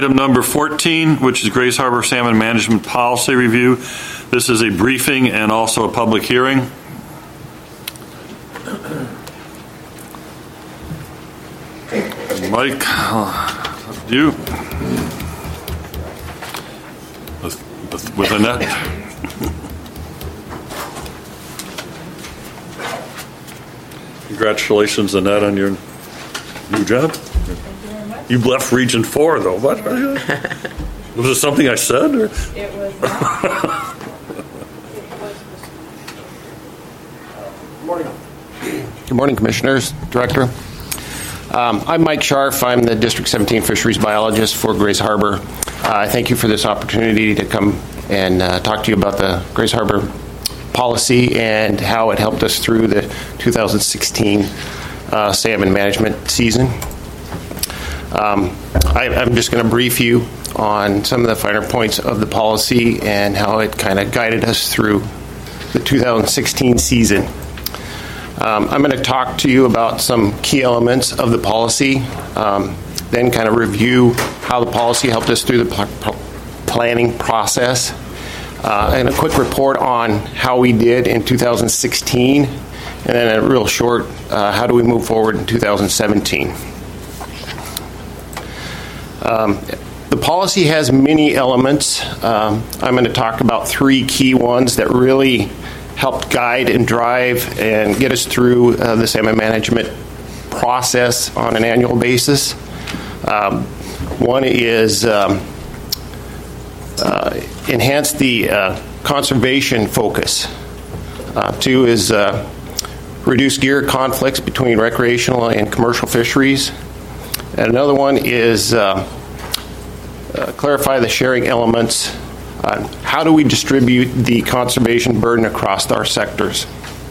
Item number 14, which is Grays Harbor Salmon Management Policy Review. This is a briefing and also a public hearing. Mike, you with Annette. Congratulations, Annette, on your new job. You left Region 4, though. What? Was it something I said? Or? It was not. Good morning, Commissioners, Director. I'm Mike Scharf. I'm the District 17 Fisheries Biologist for Grays Harbor. Thank you for this opportunity to come and talk to you about the Grays Harbor policy and how it helped us through the 2016 salmon management season. I'm just going to brief you on some of the finer points of the policy and how it kind of guided us through the 2016 season. I'm going to talk to you about some key elements of the policy, then kind of review how the policy helped us through the planning process, and a quick report on how we did in 2016, and then a real short, how do we move forward in 2017. The policy has many elements. I'm going to talk about three key ones that really helped guide and drive and get us through the salmon management process on an annual basis. One is enhance the conservation focus. Two is reduce gear conflicts between recreational and commercial fisheries. And another one is clarify the sharing elements. How do we distribute the conservation burden across our sectors?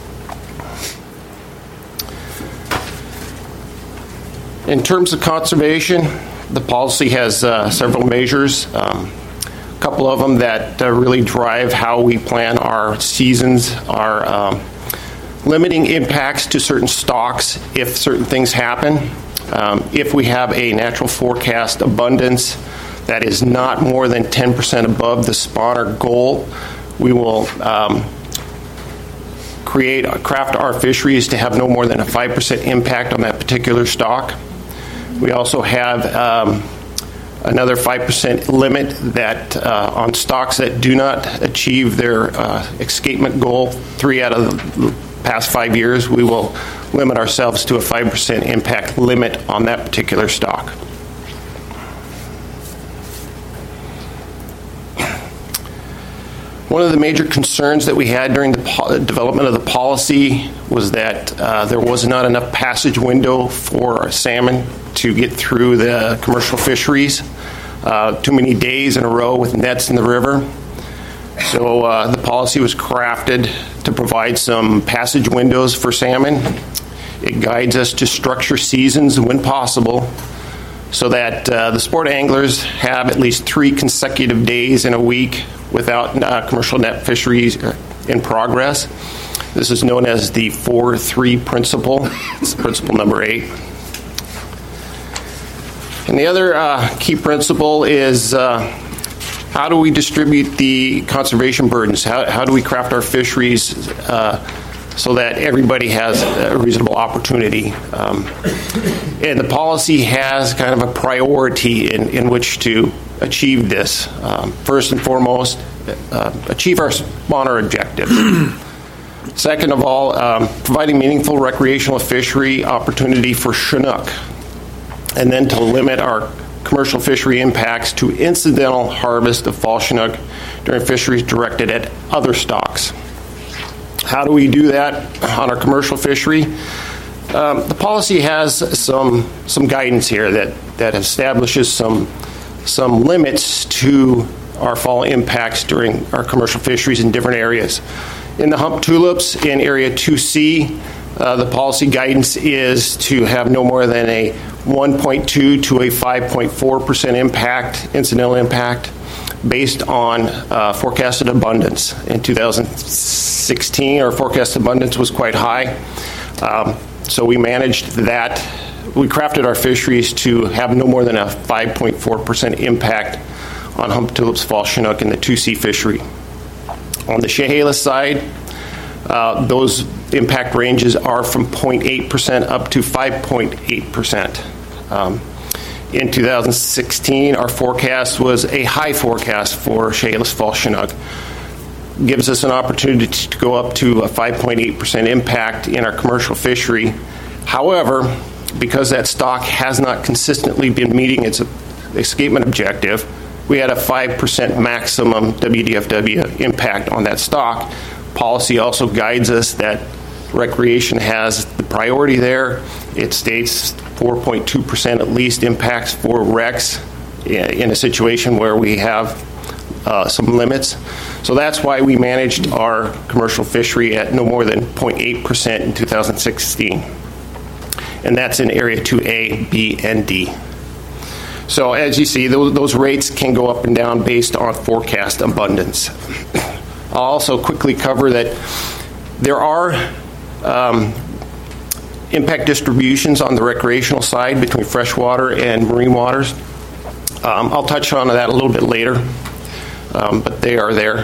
In terms of conservation, the policy has several measures. A couple of them that really drive how we plan our seasons are limiting impacts to certain stocks if certain things happen. If we have a natural forecast abundance that is not more than 10% above the spawner goal, we will craft our fisheries to have no more than a 5% impact on that particular stock. We also have another 5% limit that on stocks that do not achieve their escapement goal 3 out of the past 5 years, we will limit ourselves to a 5% impact limit on that particular stock. One of the major concerns that we had during the development of the policy was that there was not enough passage window for salmon to get through the commercial fisheries. Too many days in a row with nets in the river. So the policy was crafted to provide some passage windows for salmon. It guides us to structure seasons when possible so that the sport anglers have at least 3 consecutive days in a week without commercial net fisheries in progress. This is known as the 4-3 principle. It's principle number 8. And the other key principle is how do we distribute the conservation burdens? How do we craft our fisheries so that everybody has a reasonable opportunity? And the policy has kind of a priority in which to achieve this. First and foremost, achieve our spawner objectives. Second of all, providing meaningful recreational fishery opportunity for Chinook. And then to limit our commercial fishery impacts to incidental harvest of fall Chinook during fisheries directed at other stocks. How do we do that on our commercial fishery? The policy has some guidance here that establishes some limits to our fall impacts during our commercial fisheries in different areas. In the hump tulips in Area 2C, the policy guidance is to have no more than a 1.2 to a 5.4% impact, incidental impact, based on forecasted abundance. In 2016, our forecasted abundance was quite high, so we managed that we crafted our fisheries to have no more than a 5.4% impact on Hump Tulips, Fall Chinook, and the 2C fishery. On the Chehalis side, those impact ranges are from 0.8% up to 5.8%. In 2016, our forecast was a high forecast for Chehalis Fall Chinook. Gives us an opportunity to go up to a 5.8% impact in our commercial fishery. However, because that stock has not consistently been meeting its escapement objective, we had a 5% maximum WDFW impact on that stock. Policy also guides us that recreation has the priority there. It states 4.2% at least impacts for recs in a situation where we have some limits. So that's why we managed our commercial fishery at no more than 0.8% in 2016. And that's in Area 2A, B, and D. So as you see, those rates can go up and down based on forecast abundance. I'll also quickly cover that there are impact distributions on the recreational side between freshwater and marine waters. I'll touch on that a little bit later, but they are there.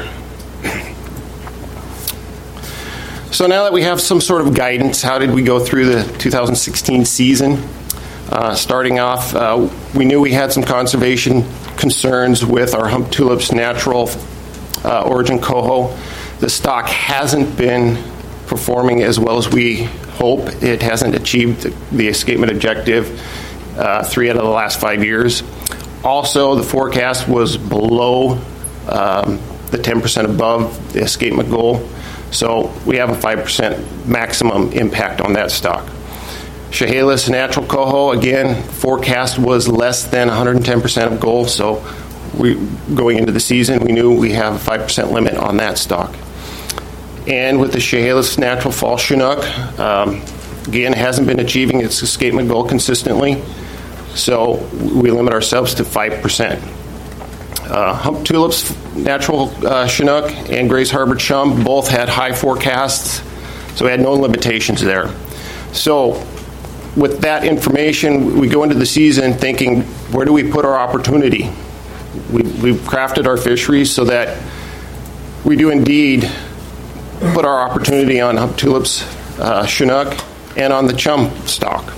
So now that we have some sort of guidance, how did we go through the 2016 season? Starting off, we knew we had some conservation concerns with our Hump Tulips natural origin coho. The stock hasn't been performing as well as we hope. It hasn't achieved the escapement objective 3 out of the last 5 years. Also, the forecast was below the 10% above the escapement goal. So we have a 5% maximum impact on that stock. Chehalis natural coho, again, forecast was less than 110% of goal, so going into the season, we knew we have a 5% limit on that stock. And with the Chehalis natural Fall Chinook, again, hasn't been achieving its escapement goal consistently, so we limit ourselves to 5%. Hump Tulips natural Chinook and Gray's Harbor Chum both had high forecasts, so we had no limitations there. So with that information, we go into the season thinking, where do we put our opportunity? We've crafted our fisheries so that we do indeed put our opportunity on Hump Tulips Chinook and on the chum stock.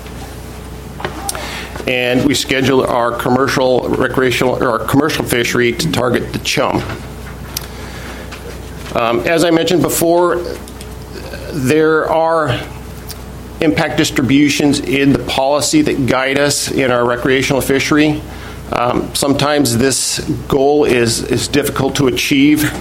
And we schedule our commercial fishery to target the chum. As I mentioned before, there are impact distributions in the policy that guide us in our recreational fishery. Sometimes this goal is difficult to achieve.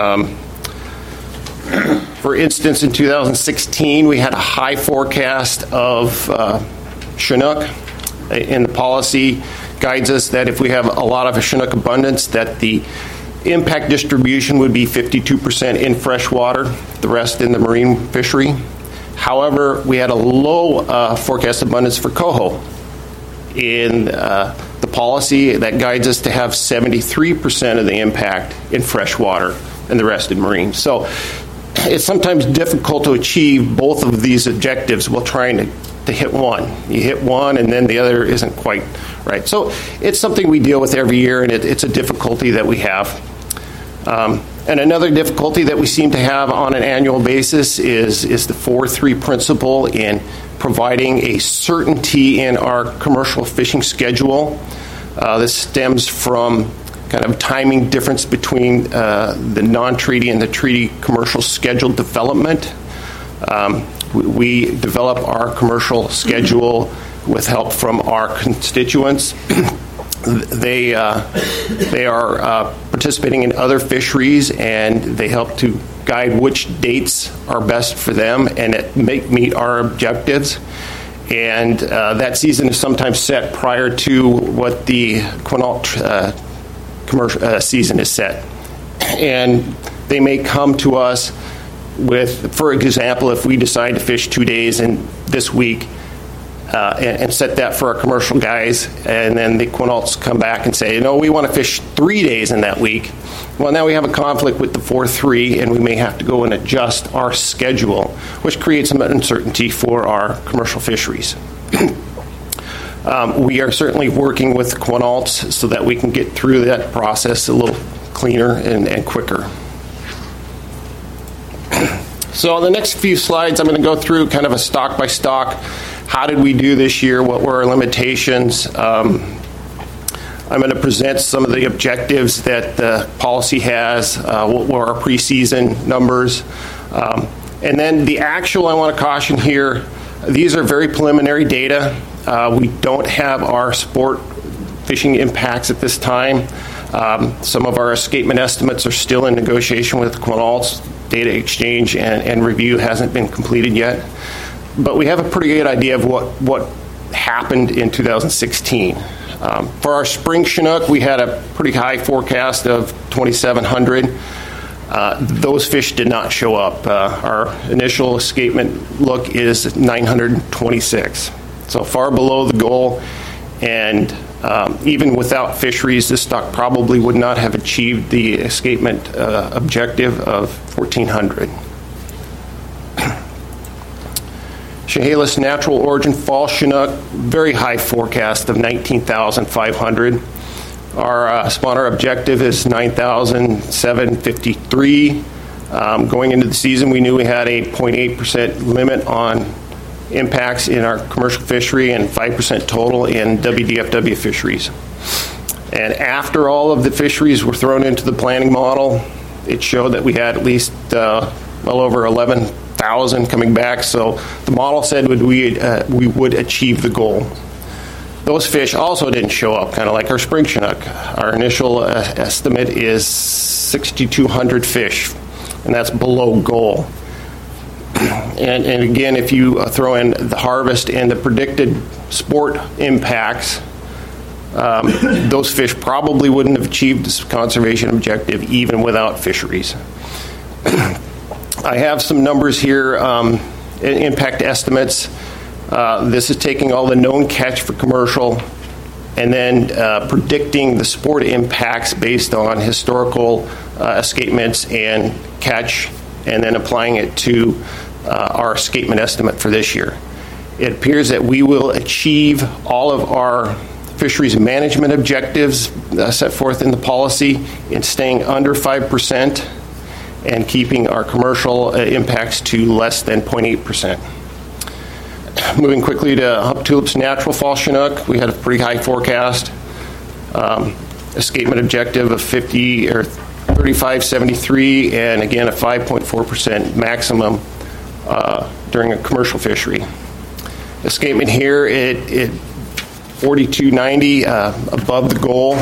For instance, in 2016, we had a high forecast of Chinook. In the policy guides us that if we have a lot of a Chinook abundance, that the impact distribution would be 52% in freshwater, the rest in the marine fishery. However, we had a low forecast abundance for coho. In the policy that guides us to have 73% of the impact in freshwater and the rest in marine. So it's sometimes difficult to achieve both of these objectives while trying to hit one. You hit one and then the other isn't quite right. So it's something we deal with every year, and it's a difficulty that we have. And another difficulty that we seem to have on an annual basis is the 4-3 principle in providing a certainty in our commercial fishing schedule. This stems from kind of timing difference between the non-treaty and the treaty commercial schedule development. We develop our commercial schedule with help from our constituents. They are participating in other fisheries, and they help to guide which dates are best for them and meet our objectives. And that season is sometimes set prior to what the Quinault commercial season is set. And they may come to us with, for example, if we decide to fish 2 days in this week, and set that for our commercial guys, and then the Quinaults come back and say, we want to fish 3 days in that week. Well, now we have a conflict with the 4-3, and we may have to go and adjust our schedule, which creates some uncertainty for our commercial fisheries. We are certainly working with Quinaults so that we can get through that process a little cleaner and quicker. So on the next few slides, I'm going to go through kind of a stock by stock. How did we do this year? What were our limitations? I'm going to present some of the objectives that the policy has, what were our preseason numbers. And then the actual, I want to caution here, these are very preliminary data. We don't have our sport fishing impacts at this time. Some of our escapement estimates are still in negotiation with Quinaults. Data exchange and review hasn't been completed yet. But we have a pretty good idea of what happened in 2016. For our spring Chinook, we had a pretty high forecast of 2,700. Those fish did not show up. Our initial escapement look is 926. So far below the goal, and even without fisheries, this stock probably would not have achieved the escapement objective of 1,400. Chehalis Natural Origin Fall Chinook, very high forecast of 19,500. Our spawner objective is 9,753. Going into the season, we knew we had a 0.8% limit on impacts in our commercial fishery and 5% total in WDFW fisheries. And after all of the fisheries were thrown into the planning model, it showed that we had at least well over 11,000 coming back. So the model said we would achieve the goal. Those fish also didn't show up, kind of like our spring Chinook. Our initial estimate is 6,200 fish, and that's below goal. And again, if you throw in the harvest and the predicted sport impacts, those fish probably wouldn't have achieved this conservation objective even without fisheries. I have some numbers here, impact estimates. This is taking all the known catch for commercial and then predicting the sport impacts based on historical escapements and catch, and then applying it to our escapement estimate for this year. It appears that we will achieve all of our fisheries management objectives set forth in the policy in staying under 5% and keeping our commercial impacts to less than 0.8%. Moving quickly to Hump Tulips Natural Fall Chinook, we had a pretty high forecast. Escapement objective of 3573, and again a 5.4% maximum during a commercial fishery. Escapement here at 4290, above the goal,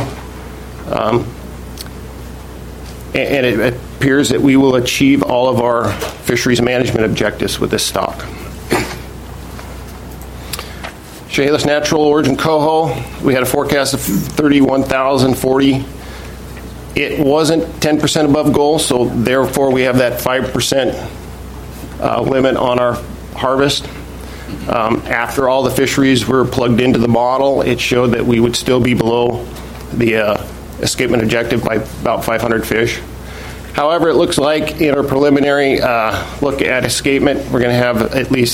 and it appears that we will achieve all of our fisheries management objectives with this stock. Chehalis Natural Origin Coho, we had a forecast of 31,040. It wasn't 10% above goal, so therefore we have that 5% limit on our harvest. After all the fisheries were plugged into the model, it showed that we would still be below the escapement objective by about 500 fish. However, it looks like in our preliminary look at escapement, we're going to have at least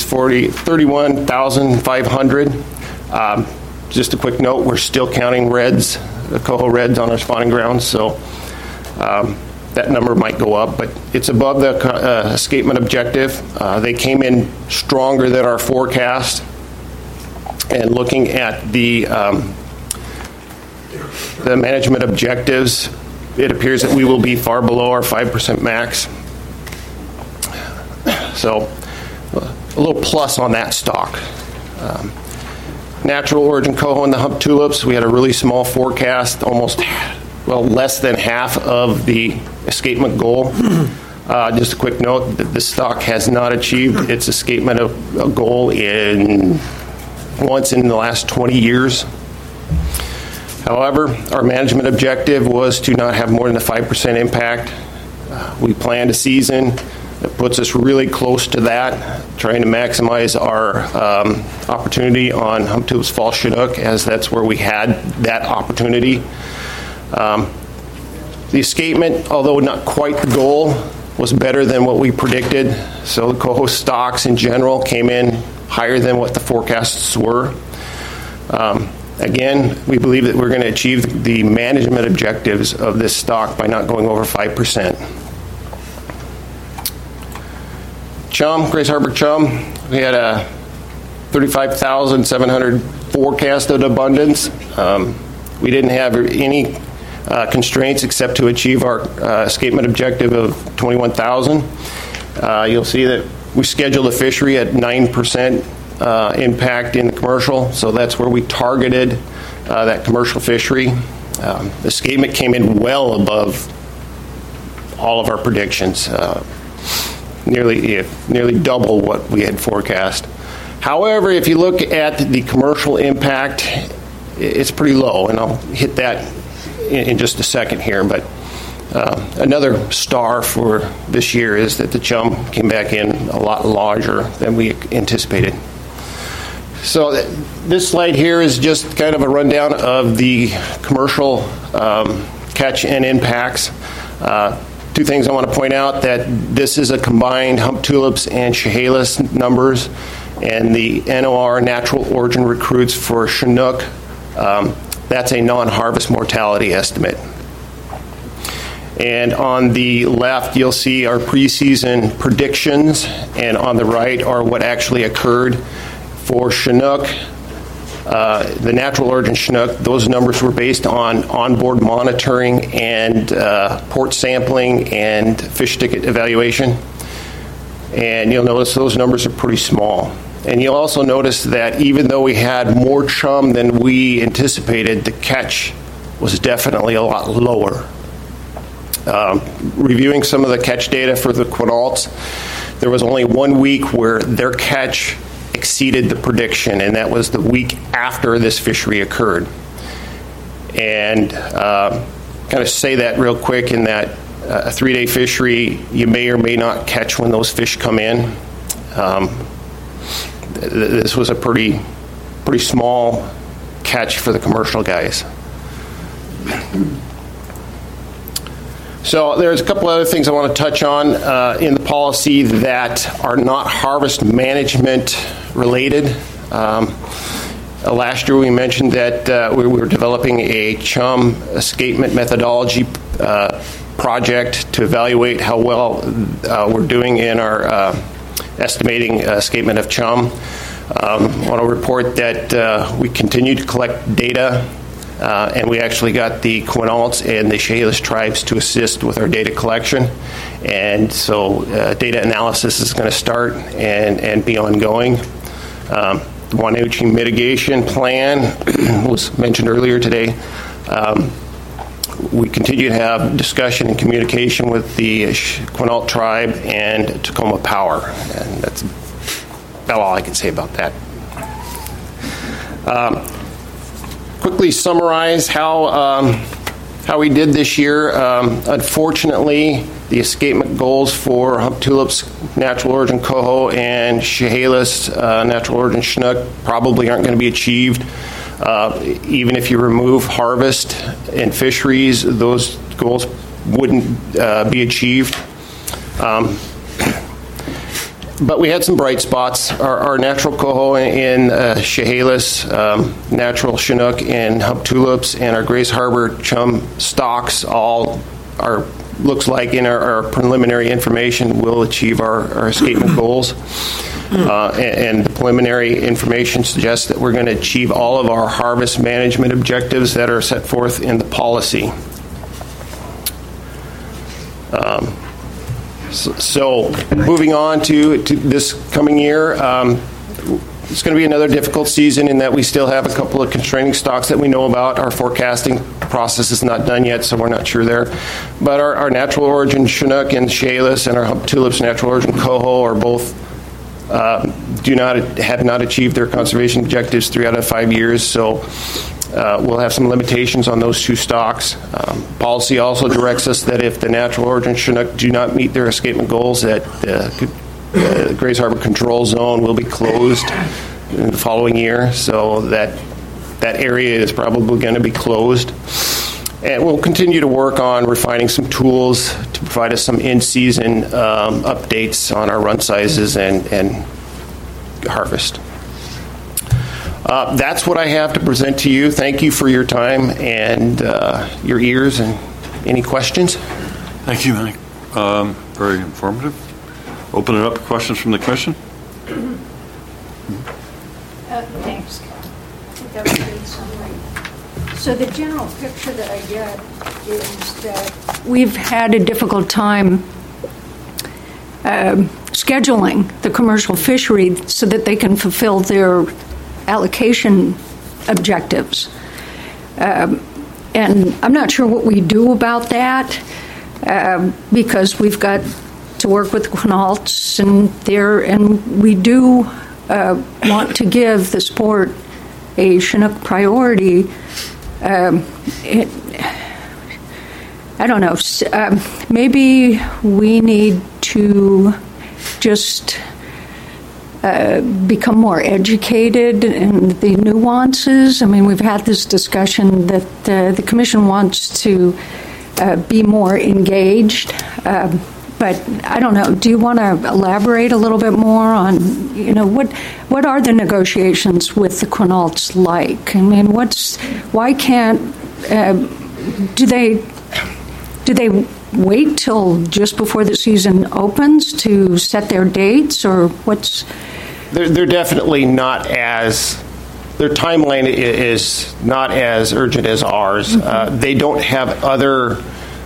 31,500. Just a quick note, we're still counting reds, the coho reds on our spawning grounds, so that number might go up, but it's above the escapement objective. They came in stronger than our forecast, and looking at the management objectives, it appears that we will be far below our 5% max. So a little plus on that stock. Natural Origin Coho and the Hump Tulips, we had a really small forecast, less than half of the escapement goal. Just a quick note that this stock has not achieved its escapement goal once in the last 20 years. However, our management objective was to not have more than a 5% impact. We planned a season that puts us really close to that, trying to maximize our opportunity on Hump Tulips Fall Chinook, as that's where we had that opportunity. The escapement, although not quite the goal, was better than what we predicted. So the coho stocks in general came in higher than what the forecasts were. Again, we believe that we're going to achieve the management objectives of this stock by not going over 5%. Chum, Grays Harbor chum, we had a 35,700 forecasted abundance. We didn't have any constraints except to achieve our escapement objective of 21,000. You'll see that we scheduled a fishery at 9% impact in the commercial, so that's where we targeted that commercial fishery. The escapement came in well above all of our predictions, nearly double what we had forecast. However, if you look at the commercial impact, it's pretty low, and I'll hit that in just a second here, but another star for this year is that the chum came back in a lot larger than we anticipated. So this slide here is just kind of a rundown of the commercial catch and impacts. Two things I want to point out: that this is a combined hump tulips and Chehalis numbers, and the NOR, natural origin recruits for Chinook, that's a non-harvest mortality estimate. And on the left, you'll see our preseason predictions, and on the right are what actually occurred. For Chinook, the natural origin Chinook, those numbers were based on onboard monitoring and port sampling and fish ticket evaluation. And you'll notice those numbers are pretty small. And you'll also notice that even though we had more chum than we anticipated, the catch was definitely a lot lower. Reviewing some of the catch data for the Quinaults, there was only 1 week where their catch exceeded the prediction, and that was the week after this fishery occurred. And kind of say that real quick, in that a 3-day fishery, you may or may not catch when those fish come in. This was a pretty small catch for the commercial guys. So there's a couple other things I want to touch on in the policy that are not harvest management related. Last year we mentioned that we were developing a chum escapement methodology project to evaluate how well we're doing in our estimating escapement of chum. I want to report that we continue to collect data, and we actually got the Quinaults and the Chehalis tribes to assist with our data collection. And so data analysis is going to start and be ongoing. The Wanouchi mitigation plan was mentioned earlier today. We continue to have discussion and communication with the Quinault tribe and Tacoma Power, and that's about all I can say about that. Quickly summarize how we did this year. Unfortunately, the escapement goals for hump tulips, natural origin coho, and Chehalis, natural origin Chinook, probably aren't going to be achieved. Even if you remove harvest and fisheries, those goals wouldn't be achieved. But we had some bright spots. Our natural coho in Chehalis, natural Chinook in hump tulips, and our Grays Harbor chum stocks all are, looks like in our preliminary information, will achieve our escapement goals. And the preliminary information suggests that we're going to achieve all of our harvest management objectives that are set forth in the policy. So moving on to this coming year, it's going to be another difficult season in that we still have a couple of constraining stocks that we know about. Our forecasting process is not done yet, so we're not sure there. But our natural origin Chinook and Chehalis and our hump tulips natural origin coho are both have not achieved their conservation objectives 3 out of 5 years. So we'll have some limitations on those two stocks. Policy also directs us that if the natural origin Chinook do not meet their escapement goals, that the Grays Harbor control zone will be closed in the following year. So that area is probably going to be closed. And we'll continue to work on refining some tools to provide us some in-season updates on our run sizes and harvest. That's what I have to present to you. Thank you for your time and your ears and any questions. Thank you, Mike. Very informative. Open it up to questions from the commission. Thanks, Ken. I think that was a good summary. So the general picture that I get is that we've had a difficult time scheduling the commercial fishery so that they can fulfill their allocation objectives. And I'm not sure what we do about that because we've got to work with Quinaults and we do want to give the sport a Chinook priority. I don't know. Maybe we need to just become more educated in the nuances. I mean, we've had this discussion that the Commission wants to be more engaged. But I don't know. Do you want to elaborate a little bit more on, what are the negotiations with the Quinaults like? I mean, why can't do they wait till just before the season opens to set their dates, or what's? They're definitely not as. Their timeline is not as urgent as ours. Mm-hmm. They don't have other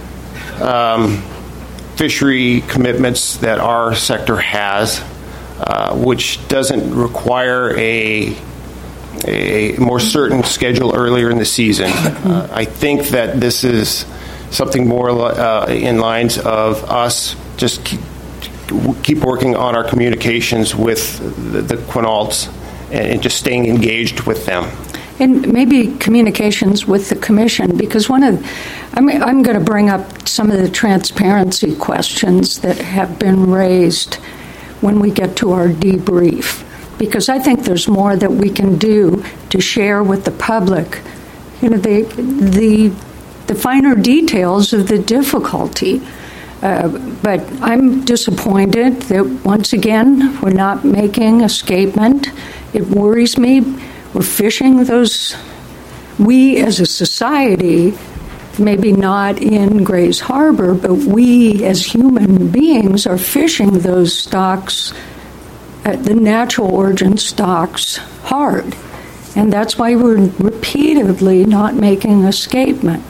fishery commitments that our sector has, which doesn't require a more certain schedule earlier in the season. I think that this is something more in lines of us just keep working on our communications with the Quinaults and just staying engaged with them. And maybe communications with the Commission, because I'm going to bring up some of the transparency questions that have been raised when we get to our debrief, because I think there's more that we can do to share with the public, the finer details of the difficulty. But I'm disappointed that once again we're not making a statement. It worries me. We're fishing those, we as a society, maybe not in Grays Harbor, but we as human beings are fishing those stocks, the natural origin stocks, hard. And that's why we're repeatedly not making a statement.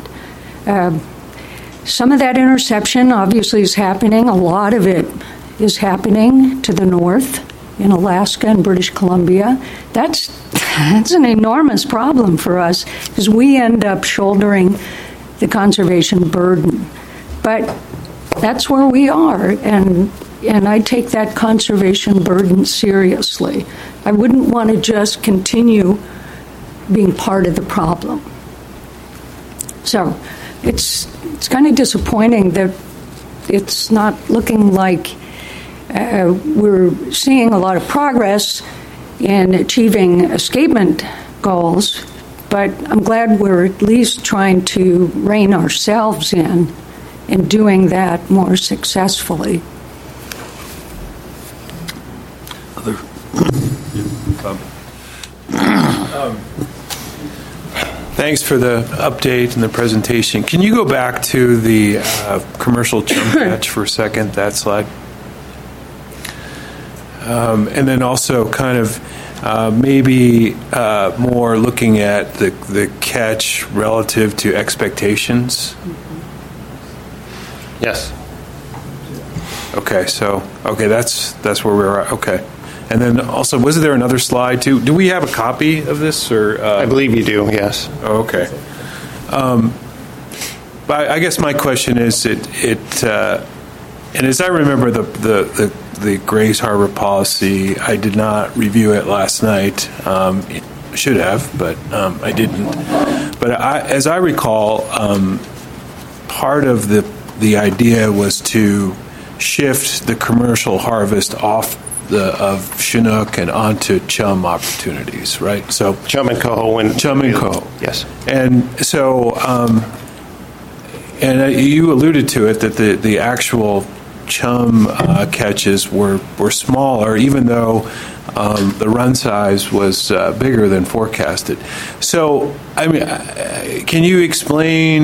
Some of that interception obviously is happening. A lot of it is happening to the north in Alaska and British Columbia. That's an enormous problem for us because we end up shouldering the conservation burden. But that's where we are, and I take that conservation burden seriously. I wouldn't want to just continue being part of the problem. So it's kind of disappointing that it's not looking like we're seeing a lot of progress in achieving escapement goals, but I'm glad we're at least trying to rein ourselves in doing that more successfully. Thanks for the update and the presentation. Can you go back to the commercial chum catch for a second, that slide? And then also kind of maybe more looking at the catch relative to expectations. Yes. Okay, that's where we're at. Okay. And then also, was there another slide too? Do we have a copy of this, or I believe you do. Yes. Oh, okay. But I guess my question is, and as I remember the Grays Harbor policy, I did not review it last night. Should have, but I didn't. But as I recall, part of the idea was to shift the commercial harvest off of Chinook and onto chum opportunities, right? So chum and coho. Yes. And so, and you alluded to it, that the actual chum catches were smaller, even though the run size was bigger than forecasted. So, I mean, can you explain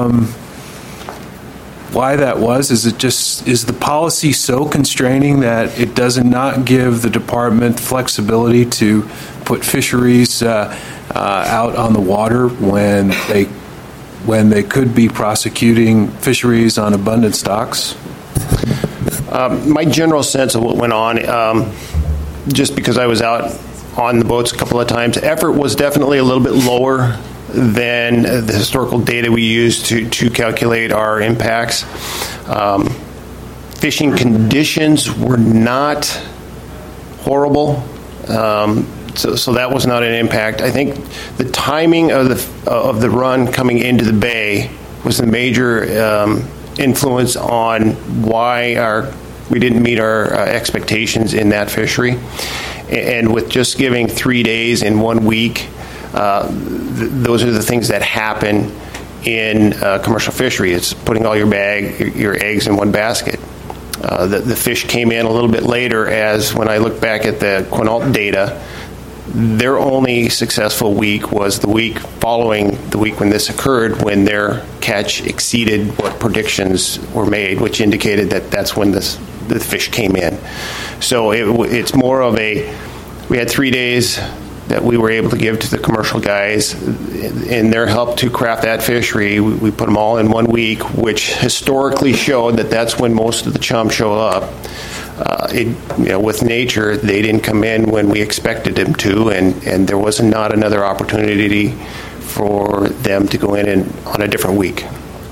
why that was? Is the policy so constraining that it does not give the department flexibility to put fisheries out on the water when they could be prosecuting fisheries on abundant stocks? My general sense of what went on, just because I was out on the boats a couple of times, effort was definitely a little bit lower than the historical data we use to calculate our impacts. Fishing conditions were not horrible, so that was not an impact. I think the timing of the run coming into the bay was the major influence on why we didn't meet our expectations in that fishery. And with just giving 3 days in 1 week, those are the things that happen in commercial fishery. It's putting all your eggs in one basket. The fish came in a little bit later, as when I look back at the Quinault data, their only successful week was the week following the week when this occurred, when their catch exceeded what predictions were made, which indicated that that's when the fish came in. So it's more of we had 3 days that we were able to give to the commercial guys in their help to craft that fishery. We put them all in 1 week, which historically showed that that's when most of the chum show up. With nature, they didn't come in when we expected them to, and there was not another opportunity for them to go in on a different week.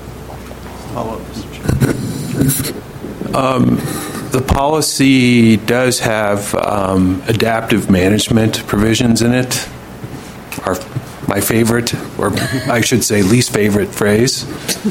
The policy does have adaptive management provisions in it. My favorite, or I should say least favorite phrase.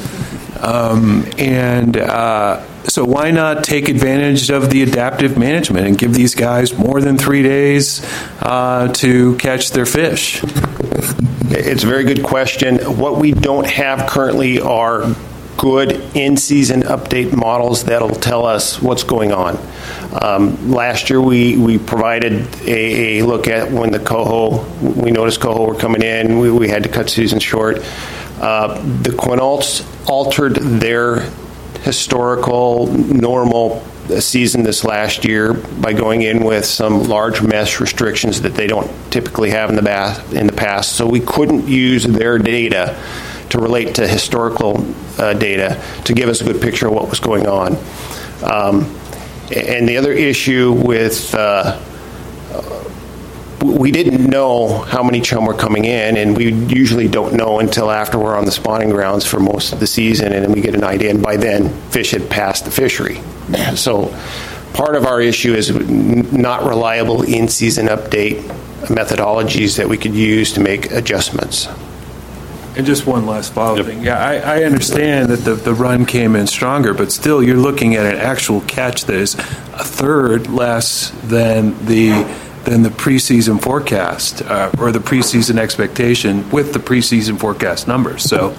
So why not take advantage of the adaptive management and give these guys more than 3 days to catch their fish? It's a very good question. What we don't have currently are good in-season update models that'll tell us what's going on. Last year, we provided a look at when the coho, we noticed coho were coming in. We had to cut season short. The Quinaults altered their historical normal season this last year by going in with some large mesh restrictions that they don't typically have in the past. So we couldn't use their data to relate to historical data to give us a good picture of what was going on. And the other issue with we didn't know how many chum were coming in, and we usually don't know until after we're on the spawning grounds for most of the season, and then we get an idea, and by then fish had passed the fishery. So part of our issue is not reliable in-season update methodologies that we could use to make adjustments. And just one last follow-up thing. Yeah, I understand that the run came in stronger, but still you're looking at an actual catch that is a third less than the preseason forecast or the preseason expectation with the preseason forecast numbers. So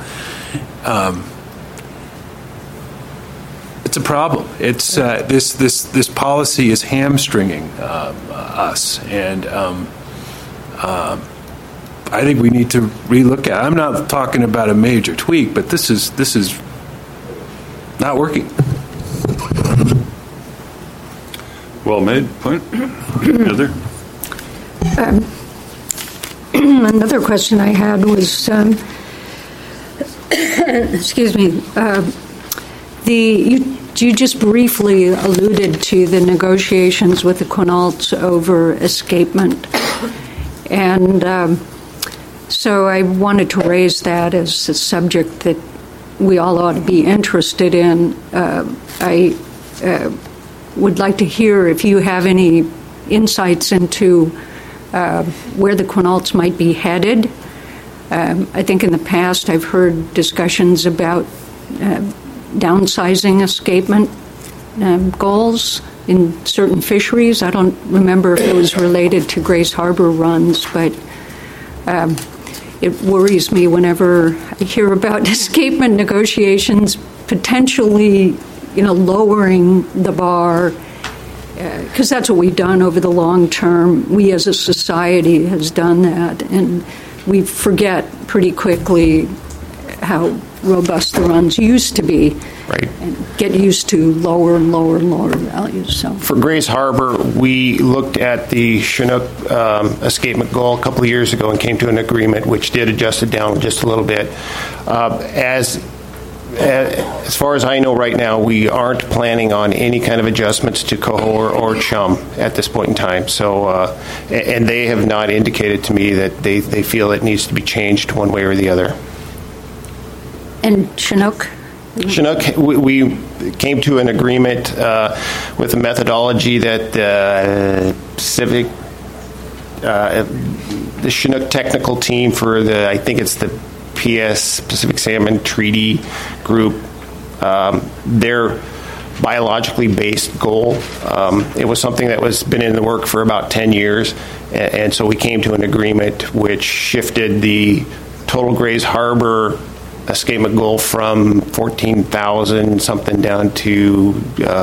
it's a problem. It's this policy is hamstringing us, and I think we need to relook at it. I'm not talking about a major tweak, but this is not working. Well made point. Heather? Another question I had was, excuse me, you just briefly alluded to the negotiations with the Quinaults over escapement, and so I wanted to raise that as a subject that we all ought to be interested in. I would like to hear if you have any insights into where the Quinaults might be headed. I think in the past I've heard discussions about downsizing escapement goals in certain fisheries. I don't remember if it was related to Grace Harbor runs, but it worries me whenever I hear about escapement negotiations potentially lowering the bar, because that's what we've done over the long term. We as a society has done that, and we forget pretty quickly how robust the runs used to be. Right. And get used to lower and lower and lower values. So For Grays Harbor, we looked at the Chinook escapement goal a couple of years ago and came to an agreement which did adjust it down just a little bit. As far as I know right now, we aren't planning on any kind of adjustments to Coho or Chum at this point in time. So, and they have not indicated to me that they feel it needs to be changed one way or the other. And Chinook? Chinook, we came to an agreement with a methodology that the Chinook technical team for I think it's the PS, Pacific Salmon Treaty Group, their biologically based goal. It was something that was been in the work for about 10 years, and so we came to an agreement which shifted the total Grays Harbor escapement goal from 14,000 something down to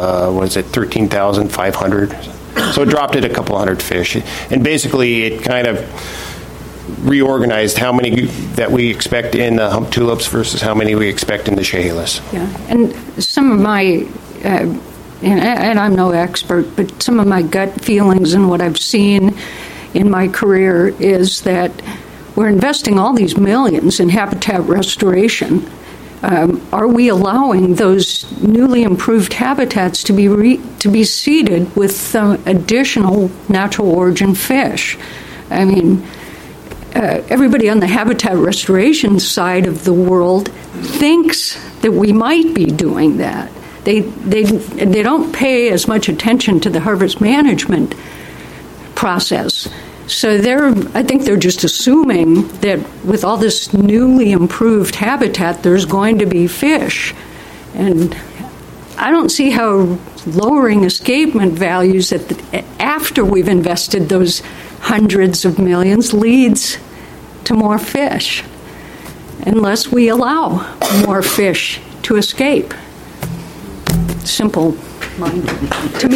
13,500. So it dropped it a couple hundred fish, and basically it kind of reorganized how many that we expect in the hump tulips versus how many we expect in the Chehalis. Yeah, and some of my, and I'm no expert, but some of my gut feelings and what I've seen in my career is that we're investing all these millions in habitat restoration. Are we allowing those newly improved habitats to be seeded with additional natural origin fish? I mean, everybody on the habitat restoration side of the world thinks that we might be doing that. They don't pay as much attention to the harvest management process. So I think they're just assuming that with all this newly improved habitat, there's going to be fish. And I don't see how lowering escapement values after we've invested those hundreds of millions leads to more fish, unless we allow more fish to escape. Simple-minded to me.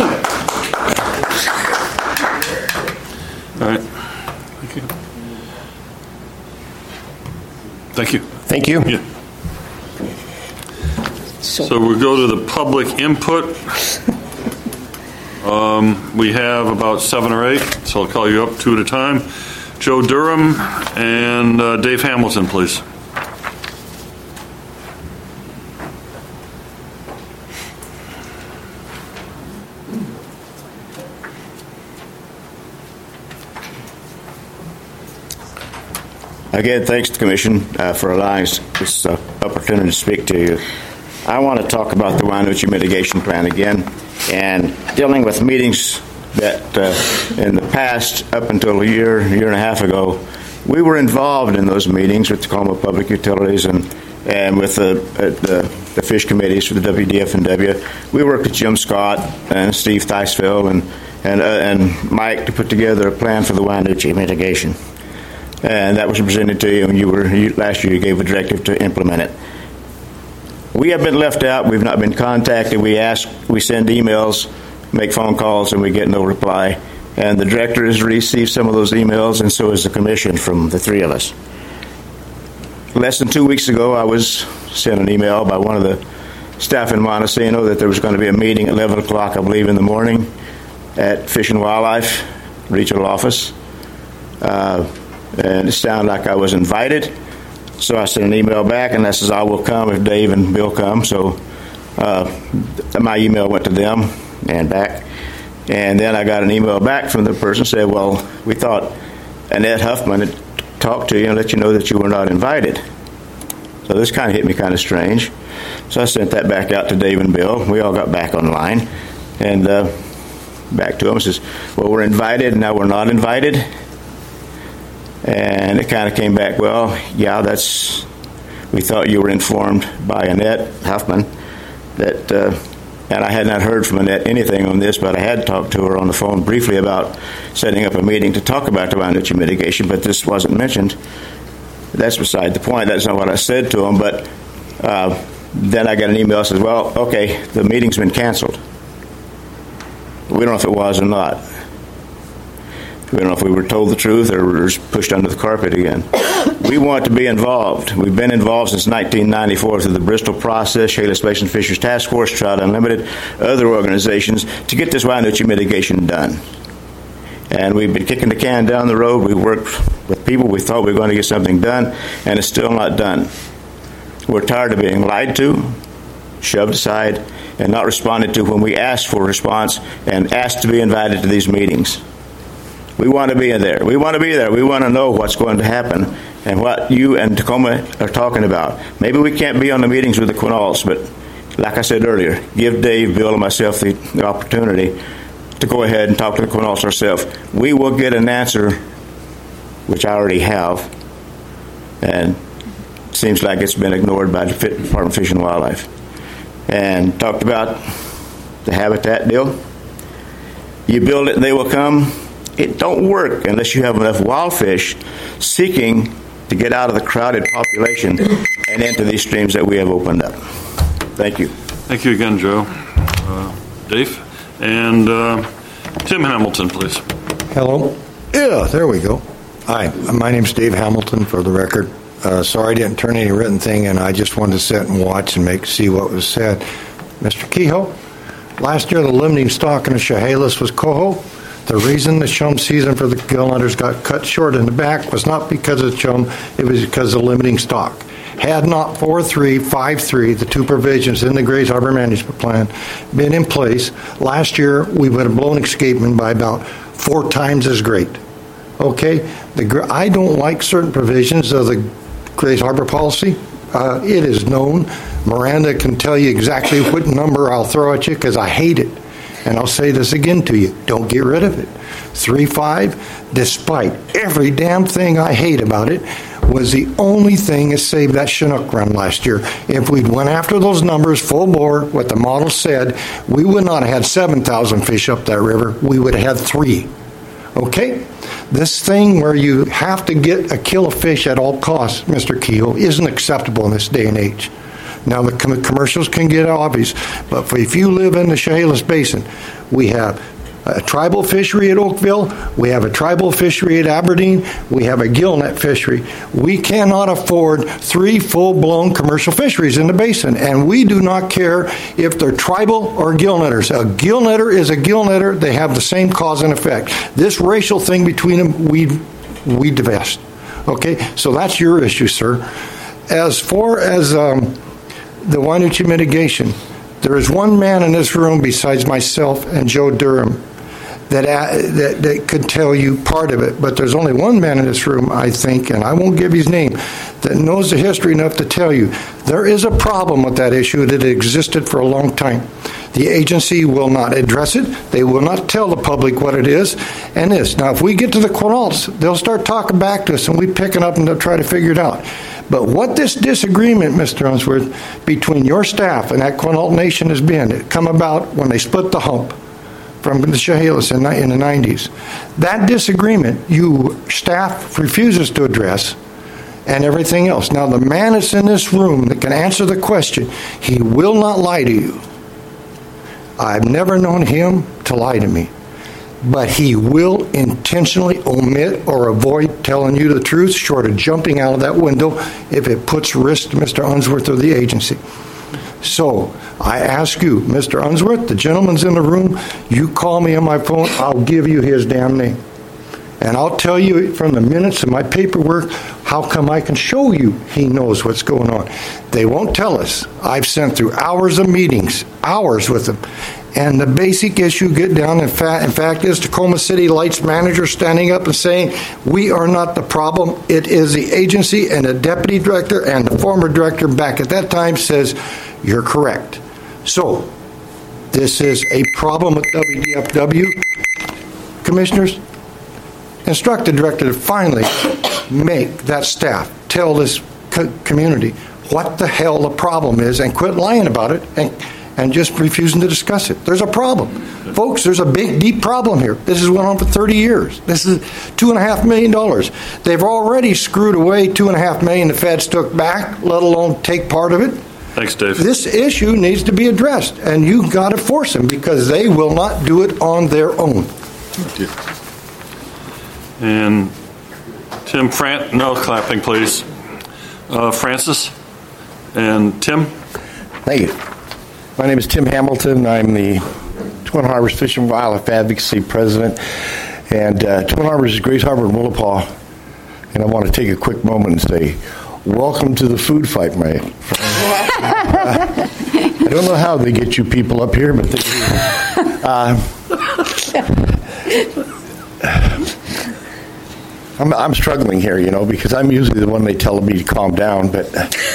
All right. Thank you. Thank you. Yeah. So we'll go to the public input. We have about 7 or 8, so I'll call you up 2 at a time. Joe Durham and Dave Hamilton, please. Again, thanks to the Commission for allowing us this opportunity to speak to you. I want to talk about the Wyandotte mitigation plan again, and dealing with meetings that in the past, up until a year and a half ago, we were involved in those meetings with Tacoma Public Utilities and with the fish committees for the WDF and W. We worked with Jim Scott and Steve Theisfeld and Mike to put together a plan for the Wyandotte mitigation. And that was presented to you, and last year you gave a directive to implement it. We have been left out. We've not been contacted. We send emails, make phone calls, and we get no reply. And the director has received some of those emails, and so has the Commission from the 3 of us. Less than 2 weeks ago, I was sent an email by one of the staff in Montesano that there was going to be a meeting at 11 o'clock, I believe, in the morning at Fish and Wildlife Regional Office. And it sounded like I was invited. So I sent an email back, and that says I will come if Dave and Bill come. So my email went to them and back. And then I got an email back from the person said, well, we thought Annette Huffman had talked to you and let you know that you were not invited. So this kind of hit me kind of strange. So I sent that back out to Dave and Bill. We all got back online. And back to them says, well, we're invited, and now we're not invited. And it kind of came back, well, yeah, we thought you were informed by Annette Huffman that, and I had not heard from Annette anything on this, but I had talked to her on the phone briefly about setting up a meeting to talk about the Wyandotte mitigation, but this wasn't mentioned. That's beside the point. That's not what I said to them, but Then I got an email that says, well, okay, the meeting's been canceled. We don't know if it was or not. We don't know if we were told the truth or we were pushed under the carpet again. We want to be involved. We've been involved since 1994 through the Bristol process, Chehalis Basin Fisheries Task Force, Trout Unlimited, other organizations, to get this Wyandotte mitigation done. And we've been kicking the can down the road. We worked with people. We thought we were going to get something done, and it's still not done. We're tired of being lied to, shoved aside, and not responded to when we asked for a response and asked to be invited to these meetings. We want to be in there. We want to be there. We want to know what's going to happen and what you and Tacoma are talking about. Maybe we can't be on the meetings with the Quinaults, but like I said earlier, give Dave, Bill, and myself the opportunity to go ahead and talk to the Quinaults ourselves. We will get an answer, which I already have, and it seems like it's been ignored by the Department of Fish and Wildlife. And talked about the habitat deal. You build it, they will come. It don't work unless you have enough wild fish seeking to get out of the crowded population and into these streams that we have opened up. Thank you. Thank you again, Joe. Dave? And Tim Hamilton, please. Hello. Yeah, there we go. Hi, my name's Dave Hamilton, for the record. Sorry I didn't turn any written thing in. I just wanted to sit and watch and see what was said. Mr. Kehoe, last year the limiting stock in the Chehalis was coho. The reason the chum season for the gillnetters got cut short in the back was not because of chum, it was because of limiting stock. Had not 4353, the two provisions in the Grays Harbor Management Plan, been in place, last year we would have blown escapement by about 4 times as great. Okay? I don't like certain provisions of the Grays Harbor policy. It is known. Miranda can tell you exactly what number I'll throw at you because I hate it. And I'll say this again to you. Don't get rid of it. 3.5, despite every damn thing I hate about it, was the only thing that saved that Chinook run last year. If we'd went after those numbers full bore, what the model said, we would not have had 7,000 fish up that river. We would have had 3. Okay? This thing where you have to get a kill of fish at all costs, Mr. Kehoe, isn't acceptable in this day and age. Now, the commercials can get obvious, but if you live in the Chehalis Basin, we have a tribal fishery at Oakville, we have a tribal fishery at Aberdeen, we have a gillnet fishery. We cannot afford 3 full-blown commercial fisheries in the basin, and we do not care if they're tribal or gillnetters. A gillnetter is a gillnetter. They have the same cause and effect. This racial thing between them, we divest. Okay? So that's your issue, sir. As far as the Wyandotte mitigation, there is one man in this room besides myself and Joe Durham that could tell you part of it, but there's only one man in this room, I think, and I won't give his name, that knows the history enough to tell you there is a problem with that issue that existed for a long time. The agency will not address it. They will not tell the public what it is and this. Now, if we get to the Quinaults, they'll start talking back to us, and we pick it up and they'll try to figure it out. But what this disagreement, Mr. Unsworth, between your staff and that Quinault Nation has been, it come about when they split the hump from the Chehalis in the 90s. That disagreement, you staff refuses to address, and everything else. Now, the man that's in this room that can answer the question, he will not lie to you. I've never known him to lie to me. But he will intentionally omit or avoid telling you the truth, short of jumping out of that window if it puts risk to Mr. Unsworth or the agency. So I ask you, Mr. Unsworth, the gentleman's in the room, you call me on my phone, I'll give you his damn name. And I'll tell you from the minutes of my paperwork how come I can show you he knows what's going on. They won't tell us. I've sent through hours of meetings, hours with them. And the basic issue get down, in fact, is Tacoma City Lights manager standing up and saying, we are not the problem. It is the agency, and the deputy director and the former director back at that time says, you're correct. So this is a problem with WDFW. Commissioners, instruct the director to finally make that staff tell this community what the hell the problem is and quit lying about it and just refusing to discuss it. There's a problem. Folks, there's a big, deep problem here. This has went on for 30 years. This is $2.5 million. They've already screwed away $2.5 million the feds took back, let alone take part of it. Thanks, Dave. This issue needs to be addressed, and you got to force them because they will not do it on their own. And Tim no clapping, please. Francis and Tim. Thank you. My name is Tim Hamilton. I'm the Twin Harbors Fish and Wildlife Advocacy President. And Twin Harbors is Grays Harbor and Willapa. And I want to take a quick moment and say, welcome to the food fight, my friend. I don't know how they get you people up here, but they do. I'm struggling here, because I'm usually the one they tell me to calm down. But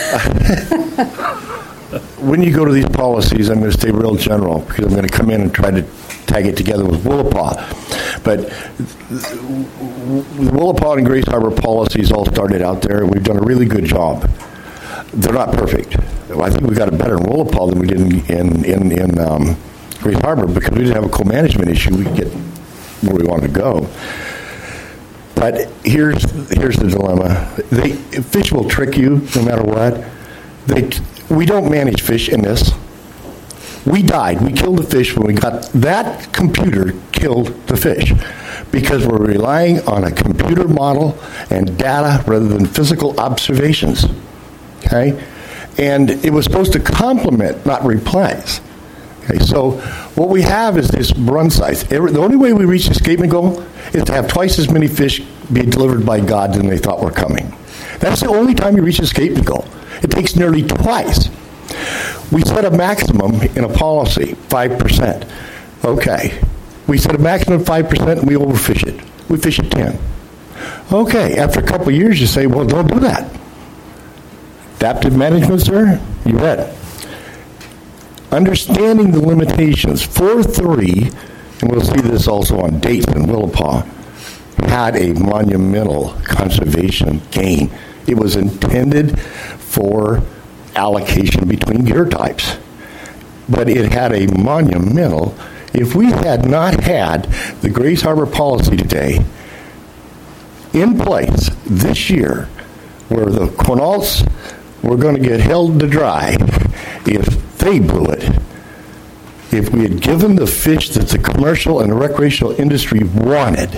when you go to these policies, I'm going to stay real general because I'm going to come in and try to tag it together with Willapa. But the Willapa and Grays Harbor policies all started out there, and we've done a really good job. They're not perfect. I think we got it better in Willapa than we did in Grays Harbor because we didn't have a co-management issue. We could get where we wanted to go. But here's the dilemma. Fish will trick you no matter what. We don't manage fish in this. We died. We killed the fish when we got that computer killed the fish because we're relying on a computer model and data rather than physical observations. Okay? And it was supposed to complement, not replace. Okay, so what we have is this run size. The only way we reach the escapement goal is to have twice as many fish be delivered by God than they thought were coming. That's the only time you reach the escapement goal. It takes nearly twice. We set a maximum in a policy, 5%. Okay. We set a maximum of 5% and we overfish it. We fish at 10. Okay. After a couple of years, you say, well, don't do that. Adaptive management, sir? You bet. Understanding the limitations. 4.3, and we'll see this also on dates in Willapa, had a monumental conservation gain. It was intended for allocation between gear types, but it had a monumental. If we had not had the Grays Harbor policy today in place this year, where the Quinaults were going to get held to dry if they blew it, if we had given the fish that the commercial and the recreational industry wanted,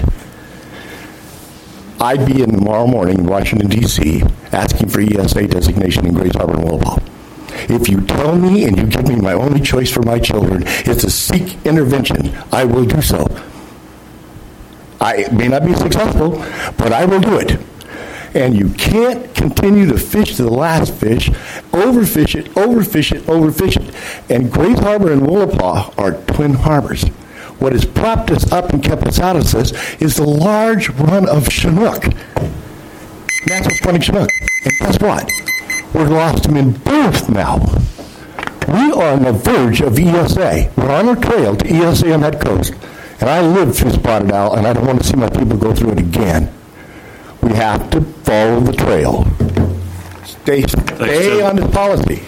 I'd be in tomorrow morning in Washington, D.C., asking for ESA designation in Grays Harbor and Willapa. If you tell me and you give me my only choice for my children is to seek intervention, I will do so. I may not be successful, but I will do it. And you can't continue to fish to the last fish, overfish it. And Grays Harbor and Willapa are twin harbors. What has propped us up and kept us out of this is the large run of Chinook. Natural spawning Chinook. And guess what? We're lost them in both now. We are on the verge of ESA. We're on our trail to ESA on that coast. And I lived through spotted owl, and I don't want to see my people go through it again. We have to follow the trail. Stay on this policy.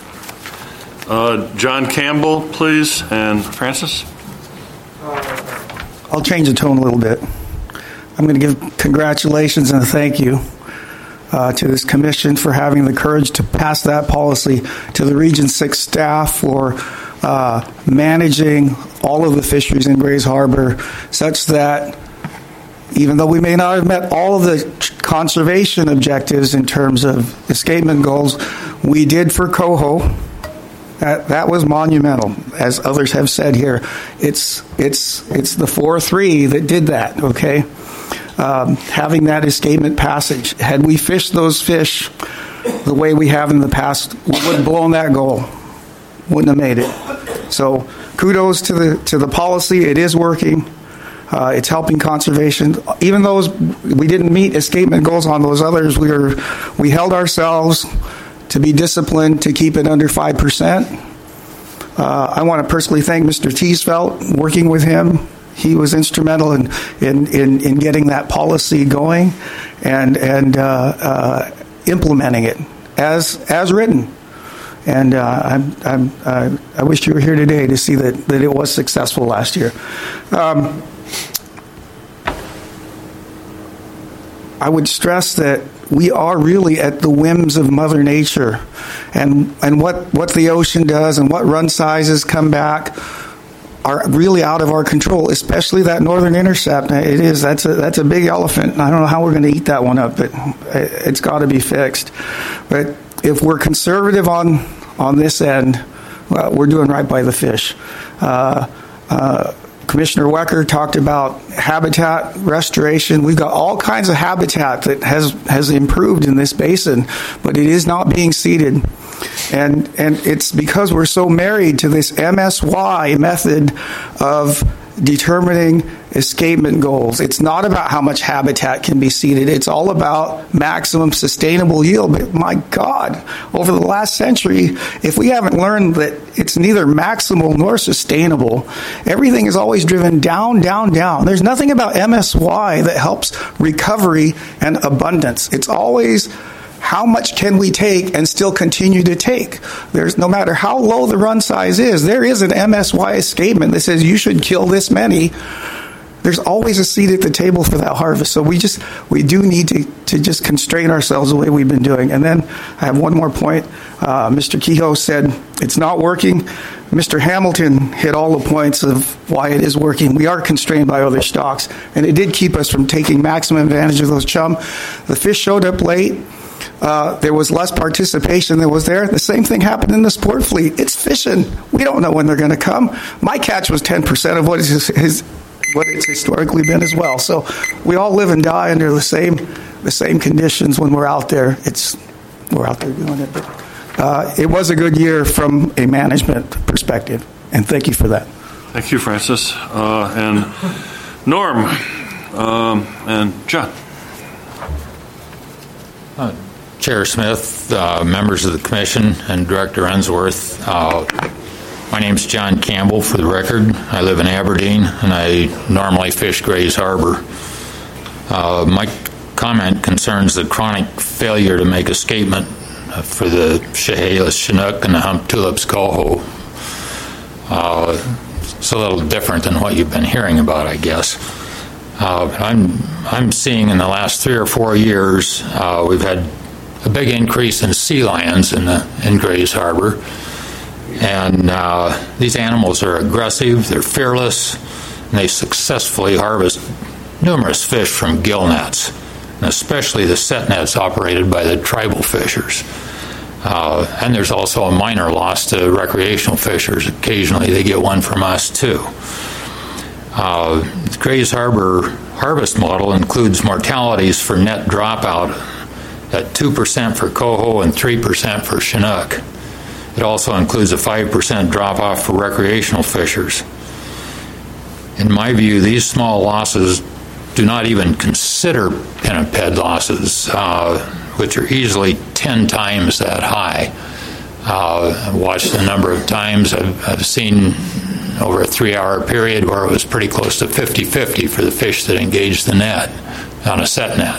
John Campbell, please, and Francis. I'll change the tone a little bit. I'm going to give congratulations and a thank you to this commission for having the courage to pass that policy, to the Region 6 staff for managing all of the fisheries in Grays Harbor, such that even though we may not have met all of the conservation objectives in terms of escapement goals, we did for coho. That was monumental, as others have said here. It's the 4.3 that did that. Okay, having that escapement passage. Had we fished those fish the way we have in the past, we would have blown that goal. Wouldn't have made it. So kudos to the policy. It is working. It's helping conservation. Even though we didn't meet escapement goals on those others, we held ourselves to be disciplined to keep it under 5%. I want to personally thank Mr. Teesfeld. Working with him, he was instrumental in getting that policy going and implementing it as written. And I wish you were here today to see that it was successful last year. I would stress that we are really at the whims of Mother Nature, and what the ocean does and what run sizes come back are really out of our control, especially that northern intercept. That's a big elephant. I don't know how we're going to eat that one up, but it's got to be fixed. But if we're conservative on this end, well, we're doing right by the fish. Commissioner Wecker talked about habitat restoration. We've got all kinds of habitat that has improved in this basin, but it is not being seeded. And it's because we're so married to this MSY method of determining escapement goals. It's not about how much habitat can be seeded. It's all about maximum sustainable yield. But my God, over the last century, if we haven't learned that it's neither maximal nor sustainable, everything is always driven down, down, down. There's nothing about MSY that helps recovery and abundance. It's always how much can we take and still continue to take? There's no matter how low the run size is, there is an MSY escapement that says you should kill this many. There's always a seat at the table for that harvest. So we do need to just constrain ourselves the way we've been doing. And then I have one more point. Mr. Kehoe said it's not working. Mr. Hamilton hit all the points of why it is working. We are constrained by other stocks, and it did keep us from taking maximum advantage of those chum. The fish showed up late. There was less participation than was there. The same thing happened in the sport fleet. It's fishing. We don't know when they're going to come. My catch was 10% of what it's historically been as well. So we all live and die under the same conditions when we're out there. We're out there doing it. But it was a good year from a management perspective, and thank you for that. Thank you, Francis. And Norm and John. Chair Smith, members of the Commission, and Director Unsworth. My name's John Campbell, for the record. I live in Aberdeen, and I normally fish Grays Harbor. My comment concerns the chronic failure to make escapement for the Chehalis Chinook and the Hump Tulips Coho. It's a little different than what you've been hearing about, I guess. I'm seeing in the last 3 or 4 years, we've had a big increase in sea lions in Grays Harbor. And these animals are aggressive, they're fearless, and they successfully harvest numerous fish from gill nets, and especially the set nets operated by the tribal fishers. And there's also a minor loss to recreational fishers. Occasionally they get one from us too. The Grays Harbor harvest model includes mortalities for net dropout at 2% for coho and 3% for Chinook. It also includes a 5% drop-off for recreational fishers. In my view, these small losses do not even consider pinniped losses, which are easily 10 times that high. I've watched a number of times. I've seen over a 3-hour period where it was pretty close to 50-50 for the fish that engaged the net on a set net.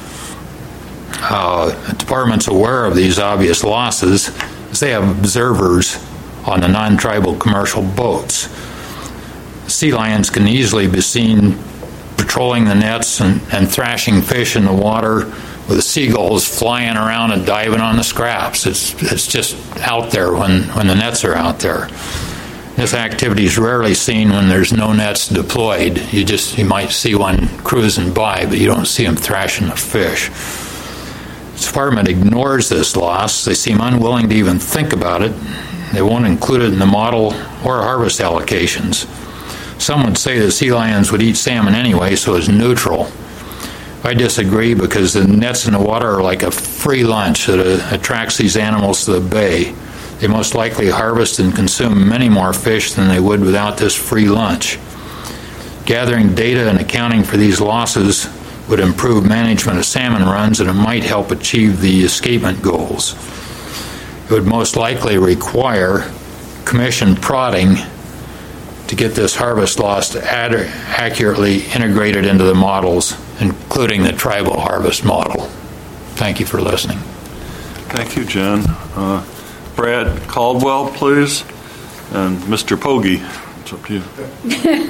The department's aware of these obvious losses as they have observers on the non-tribal commercial boats. Sea lions can easily be seen patrolling the nets and thrashing fish in the water with the seagulls flying around and diving on the scraps. It's just out there when the nets are out there. This activity is rarely seen when there's no nets deployed. You might see one cruising by, but you don't see them thrashing the fish. The department ignores this loss. They seem unwilling to even think about it. They won't include it in the model or harvest allocations. Some would say the sea lions would eat salmon anyway, so it's neutral. I disagree because the nets in the water are like a free lunch that attracts these animals to the bay. They most likely harvest and consume many more fish than they would without this free lunch. Gathering data and accounting for these losses would improve management of salmon runs, and it might help achieve the escapement goals. It would most likely require Commission prodding to get this harvest loss accurately integrated into the models, including the tribal harvest model. Thank you for listening. Thank you, Jen. Brad Caldwell, please. And Mr. Pogge, it's up to you.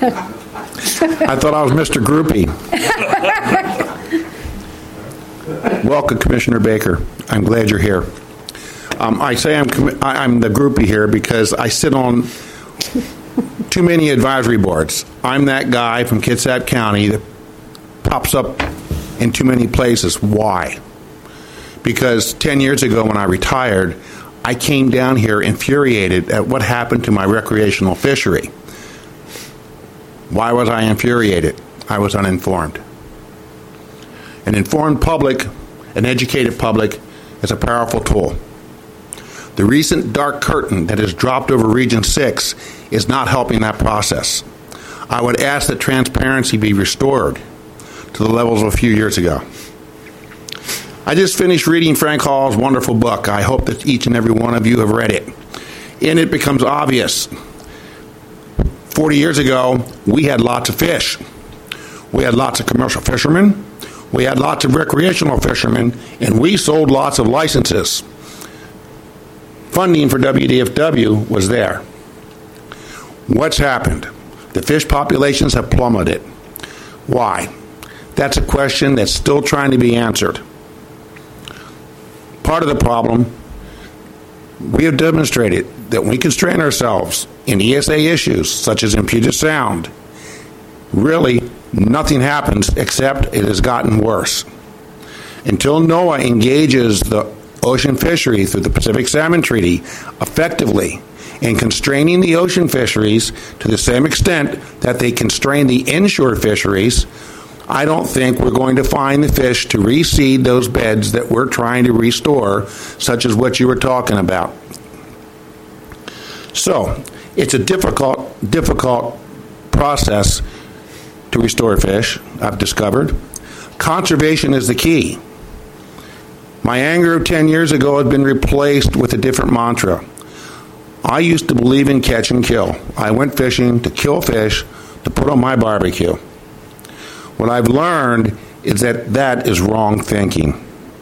I thought I was Mr. Groupie. Welcome, Commissioner Baker. I'm glad you're here. I say I'm the groupie here because I sit on too many advisory boards. I'm that guy from Kitsap County that pops up in too many places. Why? Because 10 years ago when I retired, I came down here infuriated at what happened to my recreational fishery. Why was I infuriated? I was uninformed. An informed public, an educated public, is a powerful tool. The recent dark curtain that has dropped over Region 6 is not helping that process. I would ask that transparency be restored to the levels of a few years ago. I just finished reading Frank Hall's wonderful book. I hope that each and every one of you have read it. In it becomes obvious. 40 years ago, we had lots of fish. We had lots of commercial fishermen. We had lots of recreational fishermen, and we sold lots of licenses. Funding for WDFW was there. What's happened? The fish populations have plummeted. Why? That's a question that's still trying to be answered. Part of the problem, we have demonstrated that when we constrain ourselves in ESA issues, such as in Puget Sound, really nothing happens except it has gotten worse. Until NOAA engages the ocean fishery through the Pacific Salmon Treaty effectively in constraining the ocean fisheries to the same extent that they constrain the inshore fisheries, I don't think we're going to find the fish to reseed those beds that we're trying to restore, such as what you were talking about. So, it's a difficult process to restore fish, I've discovered. Conservation is the key. My anger of 10 years ago has been replaced with a different mantra. I used to believe in catch and kill. I went fishing to kill fish to put on my barbecue. What I've learned is that that is wrong thinking.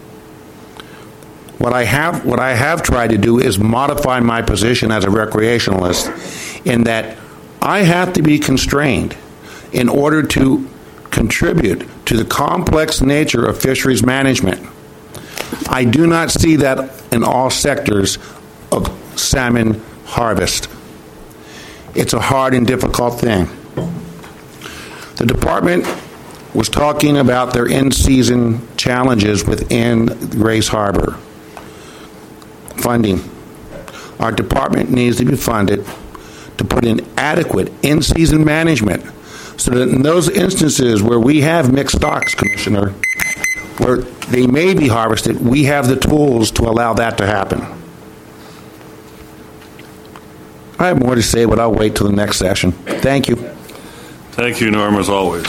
What I have tried to do is modify my position as a recreationalist in that I have to be constrained in order to contribute to the complex nature of fisheries management. I do not see that in all sectors of salmon harvest. It's a hard and difficult thing. The department was talking about their in-season challenges within Grays Harbor. Funding. Our department needs to be funded to put in adequate in-season management so that in those instances where we have mixed stocks, Commissioner, where they may be harvested, we have the tools to allow that to happen. I have more to say, but I'll wait till the next session. Thank you. Thank you, Norm, as always.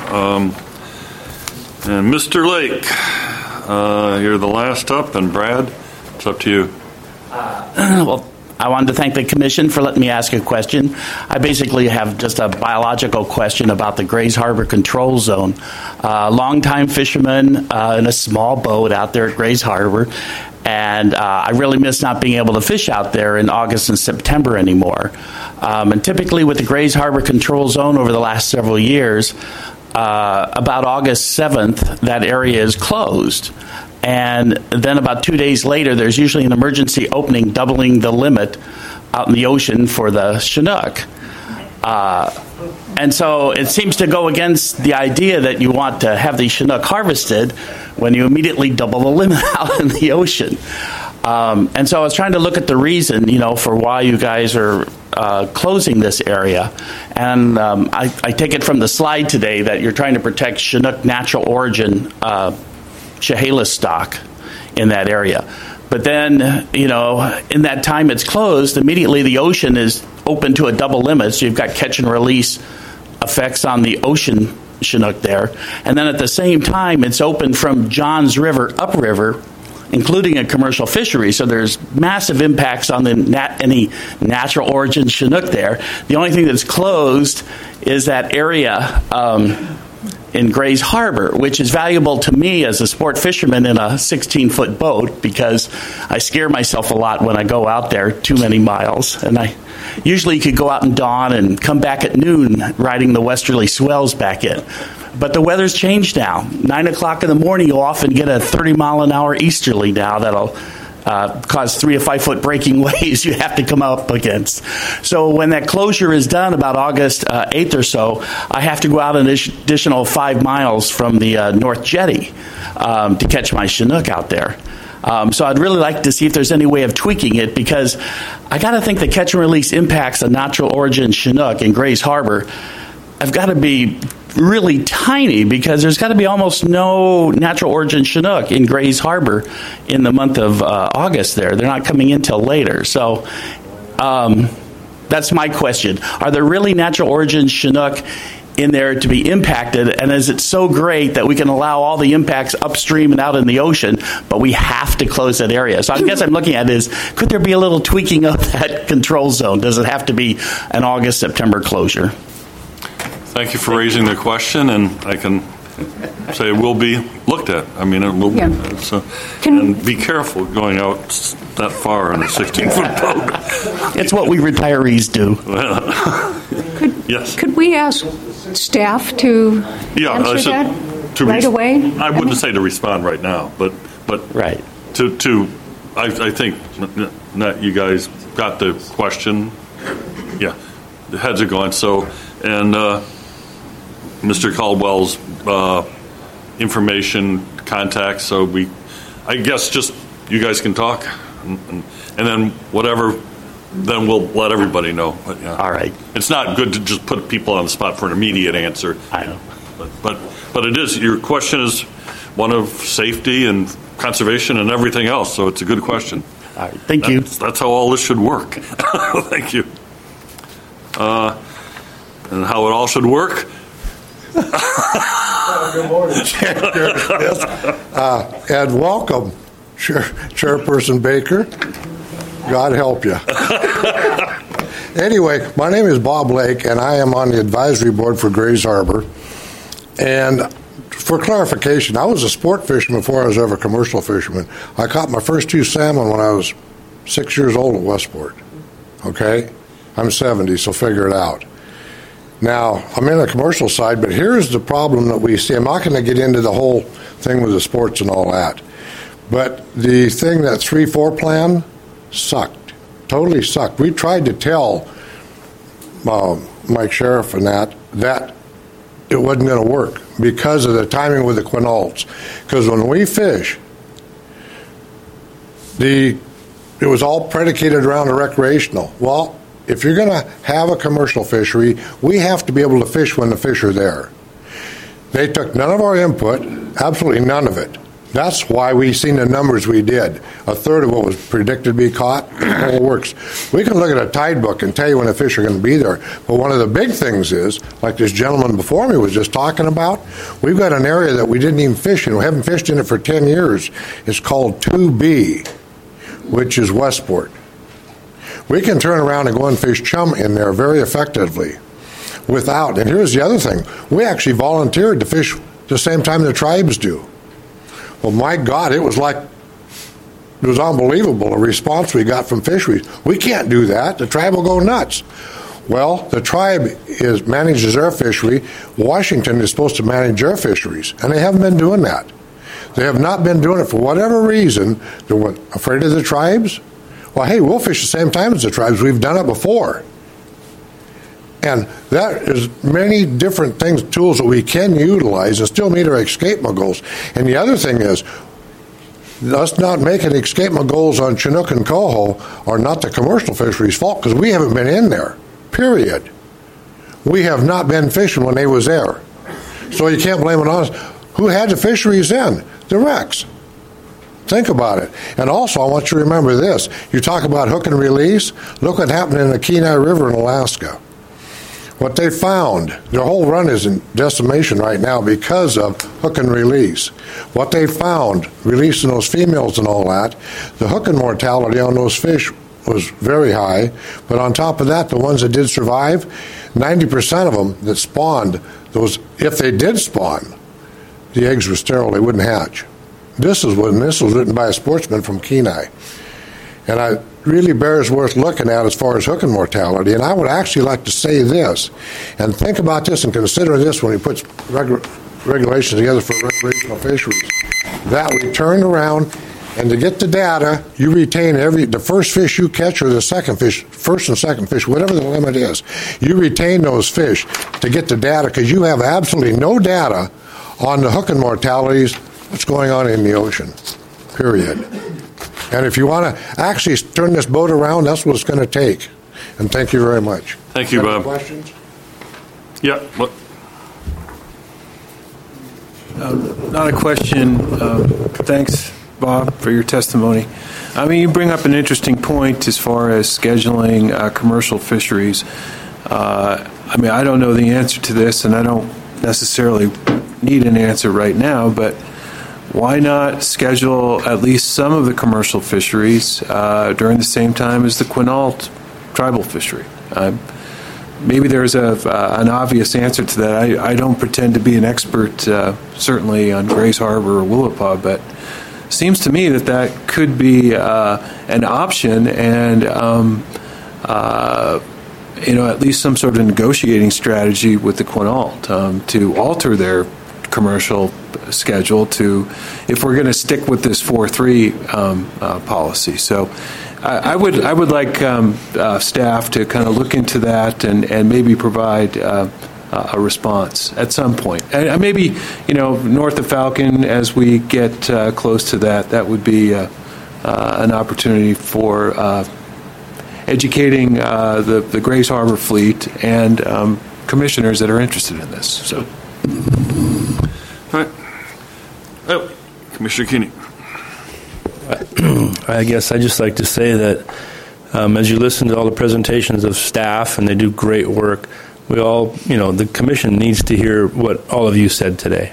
And Mr. Lake, you're the last up, and Brad, it's up to you. Well, I wanted to thank the Commission for letting me ask a question. I basically have just a biological question about the Grays Harbor Control Zone. Longtime fisherman in a small boat out there at Grays Harbor, and I really miss not being able to fish out there in August and September anymore. And typically with the Grays Harbor Control Zone over the last several years, about August 7th, that area is closed. And then about 2 days later, there's usually an emergency opening doubling the limit out in the ocean for the Chinook. And so it seems to go against the idea that you want to have the Chinook harvested when you immediately double the limit out in the ocean. And so I was trying to look at the reason, for why you guys are closing this area. And I take it from the slide today that you're trying to protect Chinook natural origin Chehalis stock in that area. But then, in that time it's closed, immediately the ocean is open to a double limit, so you've got catch and release effects on the ocean Chinook there. And then at the same time, it's open from Johns River upriver, including a commercial fishery, so there's massive impacts on any natural origin Chinook there. The only thing that's closed is that area in Grays Harbor, which is valuable to me as a sport fisherman in a 16-foot boat because I scare myself a lot when I go out there too many miles. And I usually could go out in dawn and come back at noon riding the westerly swells back in. But the weather's changed now. 9 o'clock in the morning, you'll often get a 30-mile-an-hour easterly now that'll cause 3 to 5 foot breaking waves you have to come up against. So when that closure is done, about August 8th or so, I have to go out an additional 5 miles from the North Jetty to catch my Chinook out there. So I'd really like to see if there's any way of tweaking it, because I got to think the catch and release impacts of natural origin Chinook in Grays Harbor have got to be really tiny, because there's got to be almost no natural origin Chinook in Grays Harbor in the month of August there. They're not coming in till later. So that's my question. Are there really natural origin Chinook in there to be impacted, and is it so great that we can allow all the impacts upstream and out in the ocean, but we have to close that area? So I guess I'm looking at is, could there be a little tweaking of that control zone? Does it have to be an August, September closure? Thank you for raising the question, and I can say it will be looked at. I mean, it will. Yeah. And be careful going out that far on a 16-foot boat. It's what we retirees do. Yes. Could we ask staff to answer that right away? I wouldn't say to respond right now, but right. I think that you guys got the question. Yeah, the heads are going. So, and Mr. Caldwell's information, contacts. So I guess just you guys can talk, and then whatever. Then we'll let everybody know. But, yeah. All right. It's not good to just put people on the spot for an immediate answer. I know. But it is. Your question is one of safety and conservation and everything else. So it's a good question. All right. Thank you. That's how all this should work. Thank you. And how it all should work. Good morning, and welcome, Chairperson Baker. God help you. Anyway, my name is Bob Lake, and I am on the advisory board for Grays Harbor. And for clarification, I was a sport fisherman before I was ever a commercial fisherman. I caught my first 2 salmon when I was 6 years old at Westport. Okay? I'm 70, so figure it out. Now, I'm in the commercial side, but here's the problem that we see. I'm not going to get into the whole thing with the sports and all that. But the thing, that 3-4 plan, sucked. Totally sucked. We tried to tell Mike Sheriff and that it wasn't going to work because of the timing with the quinolds. Because when we fish, it was all predicated around the recreational. Well, if you're going to have a commercial fishery, we have to be able to fish when the fish are there. They took none of our input, absolutely none of it. That's why we seen the numbers we did. A third of what was predicted to be caught, it all works. We can look at a tide book and tell you when the fish are going to be there. But one of the big things is, like this gentleman before me was just talking about, we've got an area that we didn't even fish in. We haven't fished in it for 10 years. It's called 2B, which is Westport. We can turn around and go and fish chum in there very effectively without. And here's the other thing. We actually volunteered to fish the same time the tribes do. Well, my God, it was unbelievable, the response we got from fisheries. We can't do that. The tribe will go nuts. Well, the tribe manages their fishery. Washington is supposed to manage their fisheries, and they haven't been doing that. They have not been doing it for whatever reason. They're afraid of the tribes. Well, hey, we'll fish the same time as the tribes. We've done it before. And that is many different things, tools that we can utilize and still meet our escapement goals. And the other thing is, us not making escapement goals on Chinook and Coho are not the commercial fisheries' fault, because we haven't been in there, period. We have not been fishing when they was there. So you can't blame it on us. Who had the fisheries in? The wrecks. Think about it. And also, I want you to remember this. You talk about hook and release. Look what happened in the Kenai River in Alaska. What they found, their whole run is in decimation right now because of hook and release. What they found, releasing those females and all that, the hook and mortality on those fish was very high. But on top of that, the ones that did survive, 90% of them that spawned, if they did spawn, the eggs were sterile, they wouldn't hatch. This was written by a sportsman from Kenai. and it really bears worth looking at as far as hooking mortality. And I would actually like to say this, and think about this and consider this when he puts regulations together for recreational fisheries, that we turn around and to get the data, you retain the first fish you catch or the second fish, first and second fish, whatever the limit is. You retain those fish to get the data because you have absolutely no data on the hooking mortalities that's going on in the ocean, period. And if you want to actually turn this boat around, that's what it's going to take. And thank you very much. Thank you, Bob. Questions? Yeah. What? Not a question. Thanks, Bob, for your testimony. I mean, you bring up an interesting point as far as scheduling commercial fisheries. I mean, I don't know the answer to this, and I don't necessarily need an answer right now, but why not schedule at least some of the commercial fisheries during the same time as the Quinault tribal fishery? Maybe there's an obvious answer to that. I don't pretend to be an expert, certainly on Grays Harbor or Willapa, but it seems to me that could be an option, and at least some sort of negotiating strategy with the Quinault to alter their commercial schedule to, if we're going to stick with this 4-3 policy. So I would like staff to kind of look into that and maybe provide a response at some point. And maybe, north of Falcon, as we get close to that would be an opportunity for educating the Grays Harbor fleet and commissioners that are interested in this. So. All right. Oh, Commissioner Keeney. I guess I'd just like to say that as you listen to all the presentations of staff, and they do great work, we all, the commission needs to hear what all of you said today.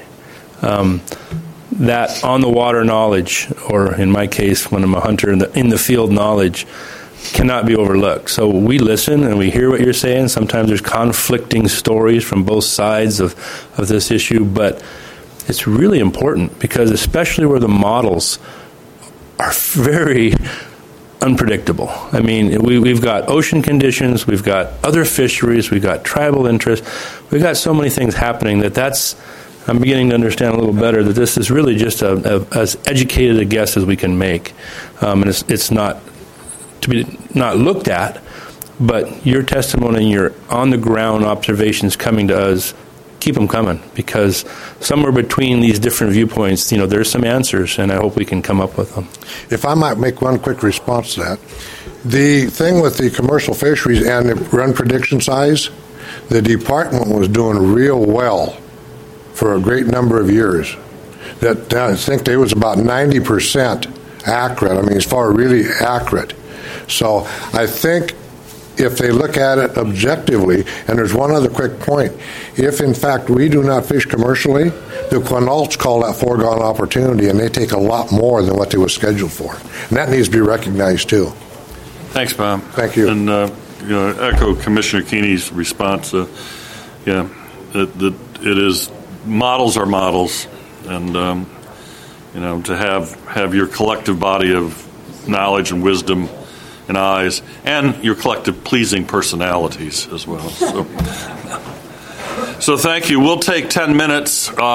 That on-the-water knowledge, or in my case, when I'm a hunter, in the field knowledge, cannot be overlooked. So we listen and we hear what you're saying. Sometimes there's conflicting stories from both sides of this issue, but it's really important because especially where the models are very unpredictable. I mean, we've got ocean conditions, we've got other fisheries, we've got tribal interests, we've got so many things happening I'm beginning to understand a little better that this is really just as educated a guess as we can make. And it's not to be not looked at, but your testimony and your on-the-ground observations coming to us, keep them coming, because somewhere between these different viewpoints, there's some answers, and I hope we can come up with them. If I might make one quick response to that. The thing with the commercial fisheries and the run prediction size, the department was doing real well for a great number of years. I think they was about 90% accurate. I mean, as far as really accurate. So I think if they look at it objectively, and there's one other quick point, if in fact we do not fish commercially, the Quinaults call that foregone opportunity, and they take a lot more than what they were scheduled for. And that needs to be recognized too. Thanks, Bob. Thank you. And echo Commissioner Keeney's response. It is, models are models, and to have your collective body of knowledge and wisdom and eyes, and your collective pleasing personalities as well. So thank you. We'll take 10 minutes.